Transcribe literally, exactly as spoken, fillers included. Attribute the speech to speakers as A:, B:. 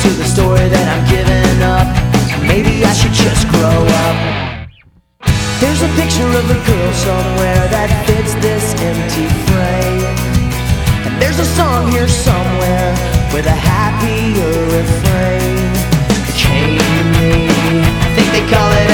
A: to the story that I'm giving up. Maybe I should just grow up. There's a picture of a girl somewhere that fits this empty frame, and there's a song here somewhere with a happier refrain. It came to me, I think they call it